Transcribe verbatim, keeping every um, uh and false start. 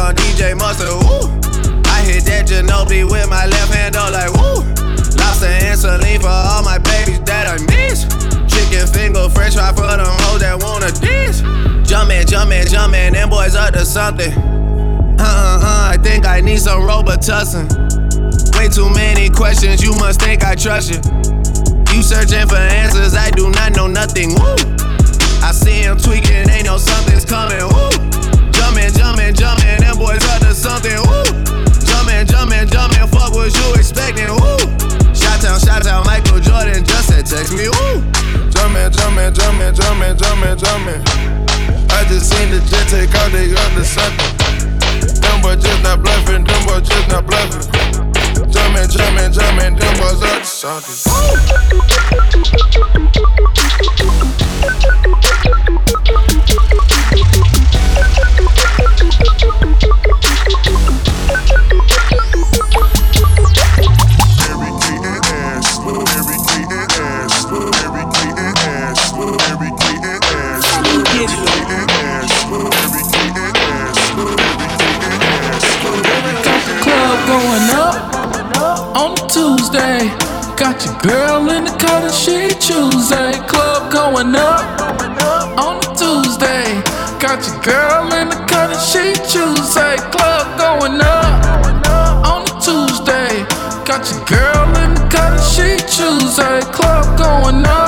on D J Mustard, woo. I hit that Ginobili with my left hand, though, like, woo. Lobster and saline for all my babies that I miss. Chicken finger, french fry for them hoes that wanna diss. Jumpin', jumpin', jumpin', them boys up to something. Uh-uh-uh, I think I need some Robitussin. Way too many questions, you must think I trust you. You searching for answers, I do not know nothing, woo. I see him tweaking, ain't no something's coming, woo. Jumpin', jumpin', jumpin', them boys up to something, woo. Jumpin', jumpin', jumpin', fuck what you expecting, woo. Shout out, shout out, Michael Jordan just said text me, woo. Jumpin', jumpin', jumpin', jumpin', jumpin', jumpin'. I just seen the jet take out, they under something. Them boys just not bluffing, them boys just not bluffing. Jumpin', jumpin', jumpin', them boys up to something. Tuesday, got your girl in the car and she Tuesday. Club going up on a Tuesday. Got your girl in the car and she Tuesday. Club going up on a Tuesday. Got your girl in the car and she Tuesday. Club going up.